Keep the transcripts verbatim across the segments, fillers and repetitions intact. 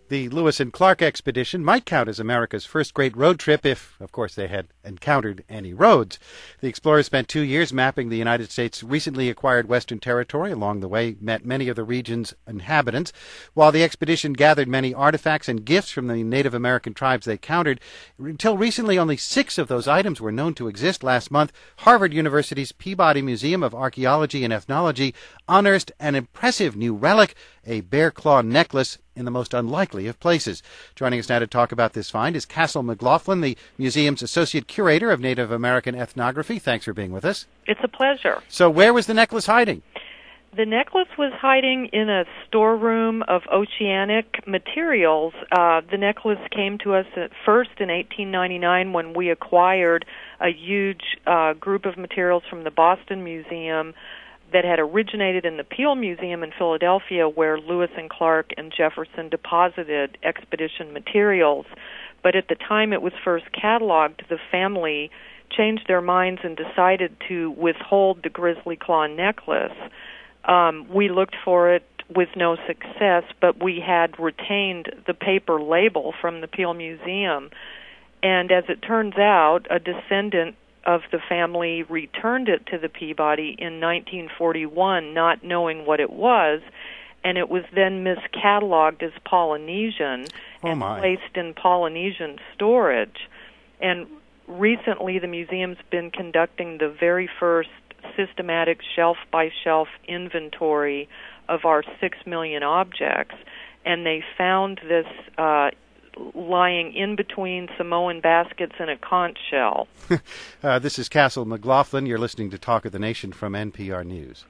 The Lewis and Clark expedition might count as America's first great road trip if, of course, they had encountered any roads. The explorers spent two years mapping the United States' recently acquired Western territory. Along the way, met many of the region's inhabitants. While the expedition gathered many artifacts and gifts from the Native American tribes they countered, until recently only six of those items were known to exist. Last month, Harvard University's Peabody Museum of Archaeology and Ethnology unearthed an impressive new relic, a bear claw necklace, in the most unlikely of places. Joining us now to talk about this find is Castle McLaughlin, the museum's associate curator of Native American ethnography. Thanks for being with us. It's a pleasure. So where was the necklace hiding? The necklace was hiding in a storeroom of oceanic materials. Uh, the necklace came to us at first in eighteen ninety-nine when we acquired a huge uh, group of materials from the Boston Museum that had originated in the Peel Museum in Philadelphia, where Lewis and Clark and Jefferson deposited expedition materials. But at the time it was first cataloged, the family changed their minds and decided to withhold the grizzly claw necklace. Um, we looked for it with no success, but we had retained the paper label from the Peel Museum. And as it turns out, a descendant of the family returned it to the Peabody in nineteen forty-one, not knowing what it was, and it was then miscatalogued as Polynesian oh and my. placed in Polynesian storage. And recently the museum's been conducting the very first systematic shelf-by-shelf inventory of our six million objects, and they found this uh, lying in between Samoan baskets and a conch shell. uh, this is Castle McLaughlin. You're listening to Talk of the Nation from N P R News.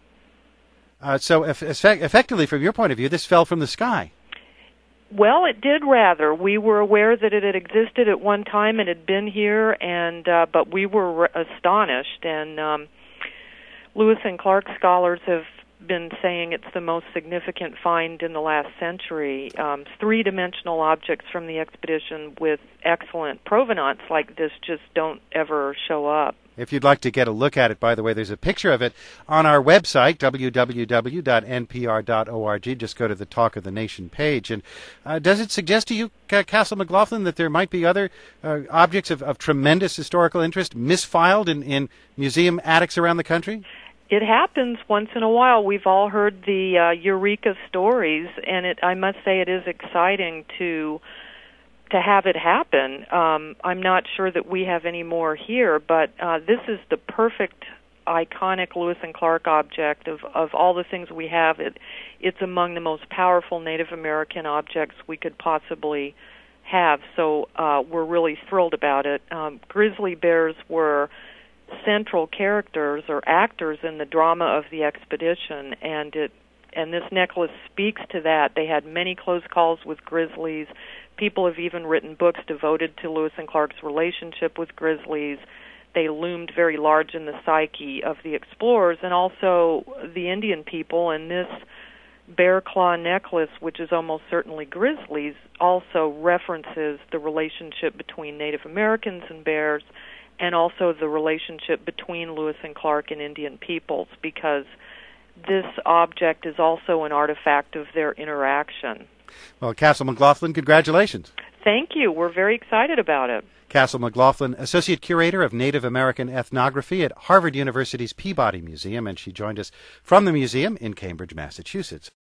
Uh, so eff- effectively, from your point of view, this fell from the sky. Well, it did rather. We were aware that it had existed at one time and had been here, and uh, but we were re- astonished. And um, Lewis and Clark scholars have been saying it's the most significant find in the last century. Um, three-dimensional objects from the expedition with excellent provenance like this just don't ever show up. If you'd like to get a look at it, by the way, there's a picture of it on our website, w w w dot n p r dot org. Just go to the Talk of the Nation page. And uh, does it suggest to you, C- Castle McLaughlin, that there might be other uh, objects of, of tremendous historical interest misfiled in, in museum attics around the country? It happens once in a while. We've all heard the uh, Eureka stories, and it, I must say it is exciting to to have it happen. Um, I'm not sure that we have any more here, but uh, this is the perfect iconic Lewis and Clark object of, of all the things we have. It, it's among the most powerful Native American objects we could possibly have, so uh, we're really thrilled about it. Um, grizzly bears were central characters or actors in the drama of the expedition, and it and this necklace speaks to that. They had many close calls with grizzlies. People have even written books devoted to Lewis and Clark's relationship with grizzlies. They loomed very large in the psyche of the explorers and also the Indian people, and this bear claw necklace, which is almost certainly grizzlies, also references the relationship between Native Americans and bears, and also the relationship between Lewis and Clark and Indian peoples, because this object is also an artifact of their interaction. Well, Castle McLaughlin, congratulations. Thank you. We're very excited about it. Castle McLaughlin, Associate Curator of Native American Ethnography at Harvard University's Peabody Museum, and she joined us from the museum in Cambridge, Massachusetts.